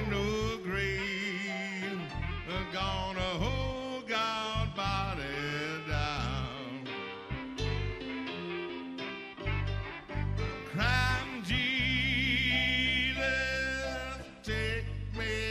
no grave gonna hold God's body down. Crying, Jesus, take me